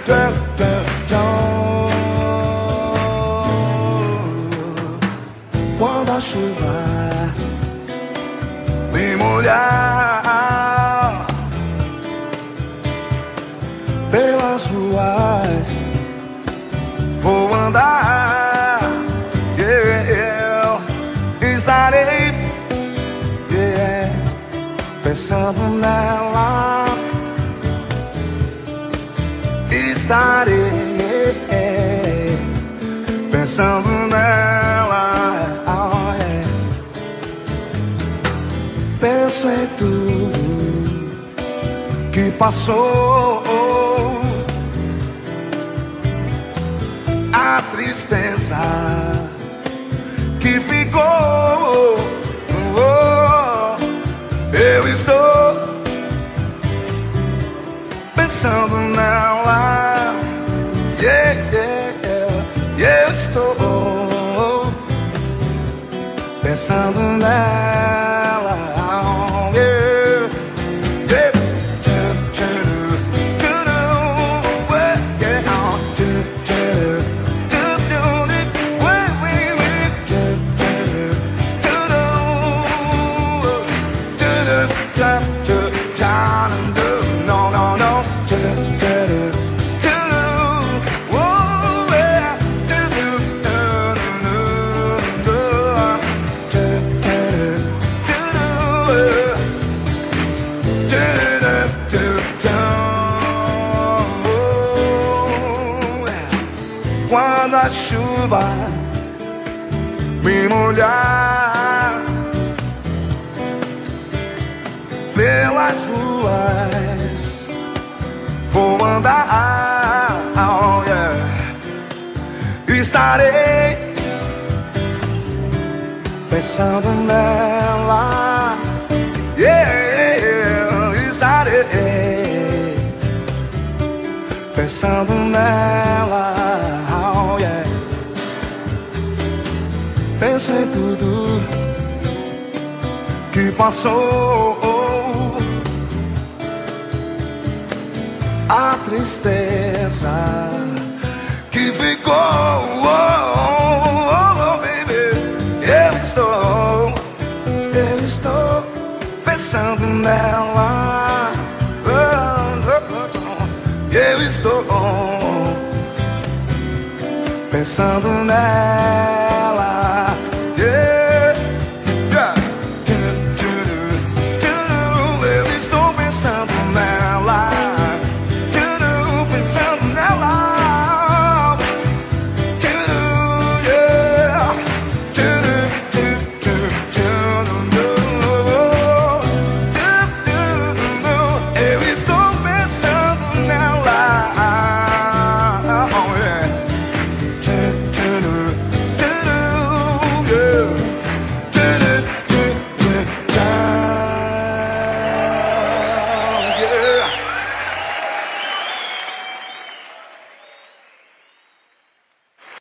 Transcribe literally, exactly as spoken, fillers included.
tchan, tchan, tchan. Quando a chuva me molhar pelas ruas, vou andar, yeah, estarei, yeah, pensando nela, estarei, yeah, pensando nela, oh, yeah. Penso em tudo que passou, a tristeza que ficou, oh, eu estou pensando nela, yeah, yeah, yeah, eu estou pensando nela, yeah, yeah. No, no, no. Quando a chuva me molhar pelas ruas, vou andar, oh, yeah. Estarei pensando nela, yeah, estarei pensando nela, oh, yeah. Penso em tudo que passou, a tristeza que ficou, oh, oh, oh, baby. Eu estou, eu estou pensando nela, oh, oh, oh. Eu estou pensando nela.